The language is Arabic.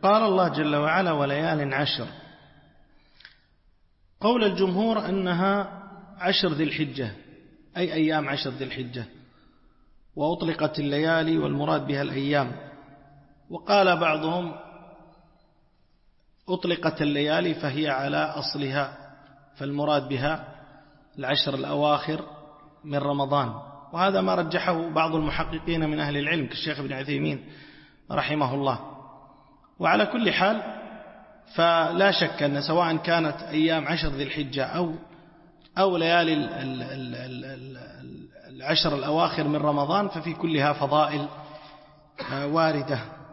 قال الله جل وعلا وليال عشر. قول الجمهور أنها 10 ذي الحجة، أي أيام 10 ذي الحجة، وأطلقت الليالي والمراد بها الأيام. وقال بعضهم أطلقت الليالي فهي على أصلها، فالمراد بها 10 الأواخر من رمضان، وهذا ما رجحه بعض المحققين من أهل العلم كالشيخ ابن عثيمين رحمه الله. وعلى كل حال فلا شك أن سواء كانت أيام 10 ذي الحجة أو ليالي 10 الأواخر من رمضان ففي كلها فضائل واردة.